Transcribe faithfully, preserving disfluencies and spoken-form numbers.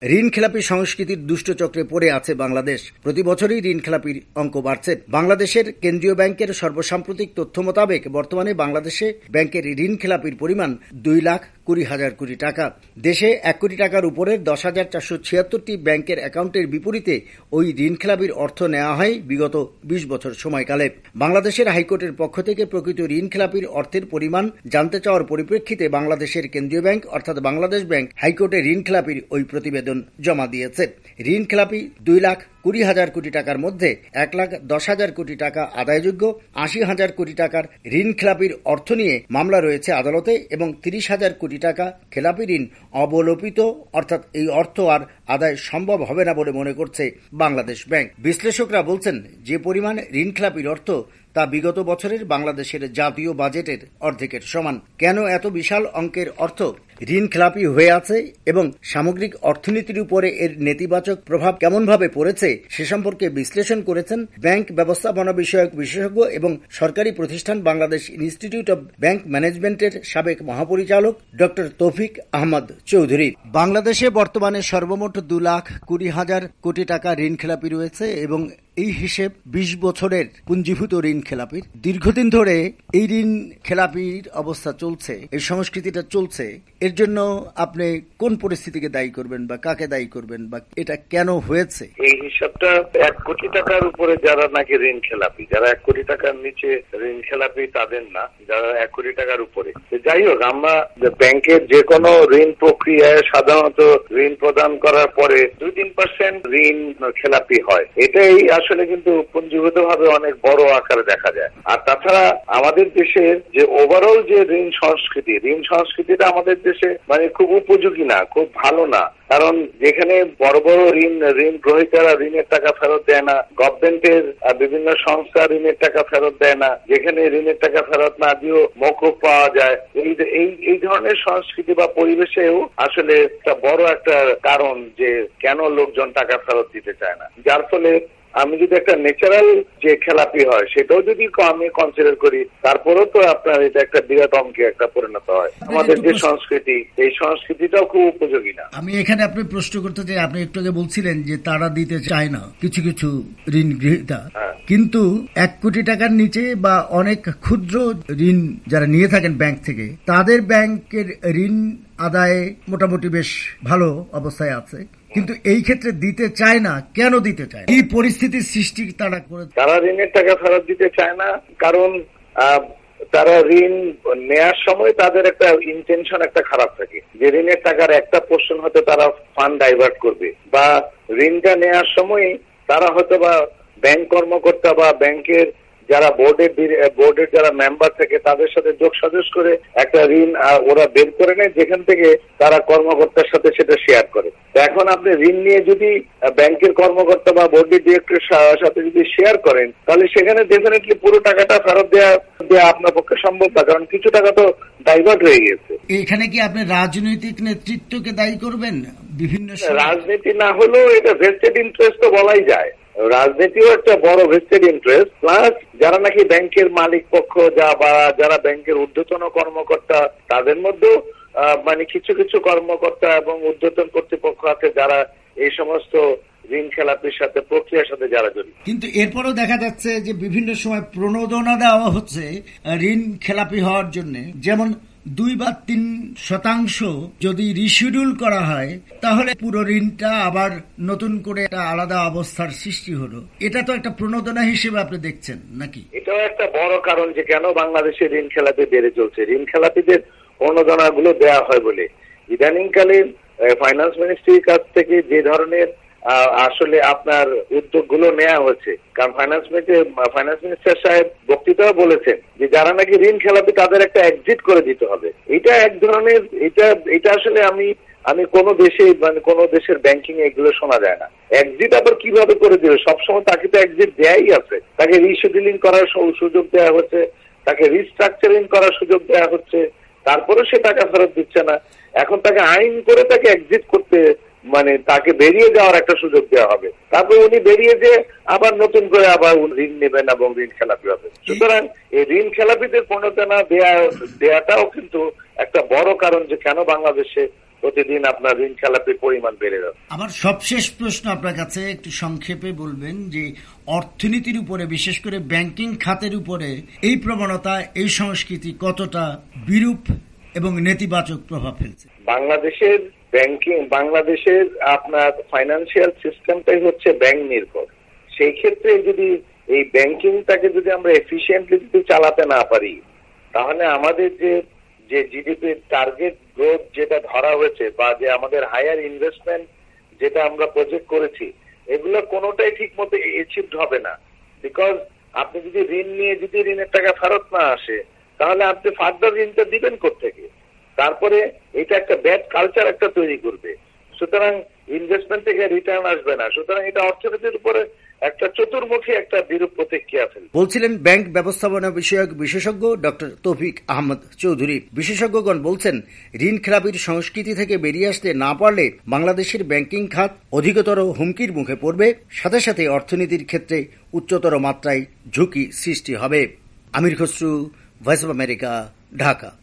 ঋণ খেলাপি সংস্কৃতির দুষ্ট চক্রে পড়ে আছে বাংলাদেশ। প্রতি বছরই ঋণ খেলাপির অঙ্ক বাড়ছে। বাংলাদেশের কেন্দ্রীয় ব্যাংকের সর্বসাম্প্রতিক তথ্য মোতাবেক বর্তমানে বাংলাদেশে ব্যাংকের ঋণ খেলাপির পরিমাণ দুই লাখ কুড়ি হাজার কোটি টাকা। দেশে এক কোটি টাকার উপরের দশ হাজার চারশো ছিয়াত্তরটি ব্যাংকের অ্যাকাউন্টের বিপরীতে ওই ঋণ খেলাপির অর্থ নেওয়া হয় বিগত বিশ বছর সময়কালে। বাংলাদেশের হাইকোর্টের পক্ষ থেকে প্রকৃত ঋণ খেলাপির অর্থের পরিমাণ জানতে চাওয়ার পরিপ্রেক্ষিতে বাংলাদেশের কেন্দ্রীয় ব্যাংক অর্থাৎ বাংলাদেশ ব্যাংক হাইকোর্টে ঋণ খেলাপির ওই প্রতিবেদন জমা দিয়েছে। ঋণ খেলাপি দুই লাখ কুড়ি হাজার কোটি টাকার মধ্যে এক লাখ দশ হাজার কোটি টাকা আদায়যোগ্য, আশি হাজার কোটি টাকার ঋণ খেলাপির অর্থ নিয়ে মামলা রয়েছে আদালতে এবং তিরিশ হাজার কোটি টাকা খেলাপি ঋণ অবলোপিত, অর্থাৎ এই অর্থ আর আদায় সম্ভব হবে না বলে মনে করছে বাংলাদেশ ব্যাংক। বিশ্লেষকরা বলছেন যে পরিমাণ ঋণ খেলাপির অর্থ তা বিগত বছরের বাংলাদেশের জাতীয় বাজেটের অর্ধেকের সমান। কেন এত বিশাল অঙ্কের অর্থ ঋণ খেলাপি হয়ে আছে এবং সামগ্রিক অর্থনীতির উপরে এর নেতিবাচক প্রভাব কেমনভাবে পড়েছে সে সম্পর্কে বিশ্লেষণ করেছেন ব্যাংক ব্যবস্থাপনা বিষয়ক বিশেষজ্ঞ এবং সরকারি প্রতিষ্ঠান বাংলাদেশ ইনস্টিটিউট অব ব্যাংক ম্যানেজমেন্টের সাবেক মহাপরিচালক ডক্টর তৌফিক আহমদ চৌধুরী। বাংলাদেশে বর্তমানে সর্বমোট দু লাখ কুড়ি হাজার কোটি টাকা ঋণ খেলাপি রয়েছে এবং এই হিসেব বিশ বছরের পুঞ্জীভূত ঋণ খেলাপির। দীর্ঘদিন ধরে এই ঋণ খেলাপির অবস্থা চলছে, এই সংস্কৃতিটা চলছে। এর জন্য আপনি কোন পরিস্থিতিকে দায়ী করবেন বা কাকে দায়ী করবেন বা এটা কেন হয়েছে? এই হিসাবটা এক কোটি টাকার উপরে যারা নাকি ঋণ খেলাপি, যারা এক কোটি টাকার নিচে ঋণ খেলাপি তাদের না, যারা এক কোটি টাকার উপরে। যাই হোক, আমরা ব্যাংকের যে কোনো ঋণ প্রক্রিয়ায় সাধারণত ঋণ প্রদান করার পরে দুই তিন পার্সেন্ট ঋণ খেলাপি হয়। এটাই আসলে কিন্তু পুঞ্জীভূত ভাবে অনেক বড় আকারে দেখা যায়। আর তাছাড়া আমাদের দেশের যে ওভারঅল যে ঋণ সংস্কৃতি, ঋণ সংস্কৃতিটা আমাদের দেশে মানে খুব উপযোগী না, খুব ভালো না। কারণ যেখানে বড় বড় ঋণ ঋণ গ্রহীতারা ঋণের টাকা ফেরত দেয় না, গভর্নমেন্টের বিভিন্ন সংস্থা ঋণের টাকা ফেরত দেয় না, যেখানে ঋণের টাকা ফেরত না দিয়েও মওকুফ পাওয়া যায়, এই এই ধরনের সংস্কৃতি বা পরিবেশেও আসলে একটা বড় একটা কারণ যে কেন লোকজন টাকা ফেরত দিতে চায় না। যার ফলে আমি যদি একটা ন্যাচারাল যে খেলাপি হয় সেটাও যদি আমি কনসিডার করি, তারপরেও তো আপনার এটা একটা বিরাট অঙ্কে একটা পরিণত হয়। আমাদের যে সংস্কৃতি, এই সংস্কৃতিটাও খুব উপযোগী না। আমি এখানে আপনি প্রশ্ন করতে চাই, আপনি একটু আগে বলছিলেন যে তারা দিতে চায় না কিছু কিছু ঋণ গ্রহীতা, কিন্তু এক কোটি টাকার নিচে বা অনেক ক্ষুদ্র ঋণ যারা নিয়ে থাকেন ব্যাংক থেকে, তাদের ব্যাংকের ঋণ আদায়ে মোটামুটি বেশ ভালো অবস্থায় আছে, কিন্তু এই ক্ষেত্রে দিতে চায় না। কেন দিতে চায়? এই পরিস্থিতির সৃষ্টি তারা করে। তারা ঋণের টাকা ফেরত দিতে চায় না কারণ তারা ঋণ নেয়ার সময় তাদের একটা ইন্টেনশন একটা খারাপ থাকে যে ঋণের টাকার একটা পোর্শন হয়তো তারা ফান্ড ডাইভার্ট করবে, বা ঋণটা নেয়ার সময় তারা হয়তো বা ব্যাংক কর্মকর্তা বা ব্যাংকের যারা বোর্ডের বোর্ডের যারা মেম্বার থাকে তাদের সাথে যোগ সাজস করে একটা ঋণ ওরা বের করে নেয়, যেখান থেকে তারা কর্মকর্তার সাথে সেটা শেয়ার করে। এখন আপনি ঋণ নিয়ে যদি ব্যাংকের কর্মকর্তা বা বোর্ডের ডিরেক্টরের সাথে যদি শেয়ার করেন, তাহলে সেখানে ডেফিনেটলি পুরো টাকাটা ফেরত দেওয়া দেওয়া আপনার পক্ষে সম্ভব না, কারণ কিছু টাকা তো ডাইভার্ট হয়ে গেছে। এখানে কি আপনি রাজনৈতিক নেতৃত্বকে দায়ী করবেন? বিভিন্ন রাজনীতি না হলেও এটা ভেস্টেড ইন্টারেস্ট তো বলাই যায়। রাজনীতিও একটা বড় ভেস্টেড ইন্টারেস্ট, প্লাস যারা নাকি ব্যাংকের মালিক পক্ষ যা বা যারা ব্যাংকের ঊর্ধ্বতন কর্মকর্তা, তাদের মধ্যেও মানে কিছু কিছু কর্মকর্তা এবং ঊর্ধ্বতন কর্তৃপক্ষ আছে যারা এই সমস্ত ঋণ খেলাপির সাথে প্রক্রিয়ার সাথে যারা জড়িত। কিন্তু এরপরও দেখা যাচ্ছে যে বিভিন্ন সময় প্রণোদনা দেওয়া হচ্ছে ঋণ খেলাপি হওয়ার জন্য, যেমন দুই বা তিন শতাংশ যদি রিশিডিউল করা হয় তাহলে পুরো ঋণটা আবার নতুন করে একটা আলাদা অবস্থার সৃষ্টি হলো। এটা তো একটা প্রণোদনা হিসেবে আপনি দেখছেন নাকি? এটাও একটা বড় কারণ যে কেন বাংলাদেশে ঋণ খেলাপি বেড়ে চলছে। ঋণ খেলাপিদের প্রণোদনা গুলো দেওয়া হয় বলে ইদানিংকালে ফাইন্যান্স মিনিস্ট্রির কাছ থেকে যে ধরনের আসলে আপনার উদ্যোগ গুলো নেওয়া হচ্ছে, কারণ ফাইন্যান্স ফাইন্যান্স মিনিস্টার সাহেব বক্তৃতাও বলেছেন যে যারা নাকি ঋণ খেলাপি তাদের একটা এক্সিট করে দিতে হবে। এটা এক ধরনের এটা এটা আসলে আমি আমি কোন দেশে মানে কোন দেশের ব্যাংকিং এগুলো শোনা যায় না। এক্সিট আবার কিভাবে করে দিবে? সবসময় তাকে তো এক্সিট দেয়াই আছে, তাকে রিশিডিউলিং করার সুযোগ দেওয়া হচ্ছে, তাকে রিস্ট্রাকচারিং করার সুযোগ দেওয়া হচ্ছে, তারপরে সে টাকা ফেরত দিচ্ছে না। এখন তাকে আইন করে তাকে এক্সিট করতে মানে তাকে বেরিয়ে যাওয়ার একটা সুযোগ দেওয়া হবে, তারপরে উনি বেরিয়ে যে আবার নতুন করে আবার ঋণ নেবেন এবং ঋণ খেলাপি হবে। সুতরাং এই ঋণ খেলাপিদের প্রণোদনা দেয়া দেয়াটাও কিন্তু একটা বড় কারণ যে কেন বাংলাদেশে প্রতিদিন আপনার ঋণ খেলাপির পরিমাণ বেড়ে যাচ্ছে। আমার সবশেষ প্রশ্ন আপনার কাছে একটু সংক্ষেপে বলবেন যে অর্থনীতির উপরে, বিশেষ করে ব্যাংকিং খাতের উপরে এই প্রবণতা, এই সংস্কৃতি কতটা বিরূপ এবং নেতিবাচক প্রভাব ফেলছে? বাংলাদেশের ব্যাংকিং, বাংলাদেশের আপনার ফাইন্যান্সিয়াল সিস্টেমটাই হচ্ছে ব্যাংক নির্ভর। সেই ক্ষেত্রে যদি এই ব্যাংকিংটাকে যদি আমরা এফিসিয়েন্টলি যদি চালাতে না পারি, তাহলে আমাদের যে যে জিডিপির টার্গেট গ্রোথ যেটা ধরা হয়েছে বা যে আমাদের হায়ার ইনভেস্টমেন্ট যেটা আমরা প্রজেক্ট করেছি, এগুলো কোনোটাই ঠিক মতো অ্যাচিভড হবে না। বিকজ আপনি যদি ঋণ নিয়ে যদি ঋণের টাকা ফেরত না আসে, তাহলে আপনি ফার্দার ঋণটা দিবেন কোত্থেকে? তারপরে এটা একটা ব্যাড কালচার একটা তৈরি করবে। সুতরাং ইনভেস্টমেন্ট থেকে রিটার্ন আসবে না। সুতরাং এটা অর্থনীতির উপরে একটা চতুর্মুখী একটা বিরূপ প্রতিক্রিয়া ফেলবে। বলছিলেন ব্যাংক ব্যবস্থাপনা বিষয়ক বিশেষজ্ঞ ডক্টর তৌফিক আহমদ চৌধুরী। বিশেষজ্ঞগণ বলছেন, ঋণ খেলাপির সংস্কৃতি থেকে বেরিয়ে আসতে না পারলে বাংলাদেশের ব্যাংকিং খাত অধিকতর হুমকির মুখে পড়বে, সাথে সাথে অর্থনীতির ক্ষেত্রে উচ্চতর মাত্রায় ঝুঁকি সৃষ্টি হবে। Amir Khasru, voice of America, Dhaka.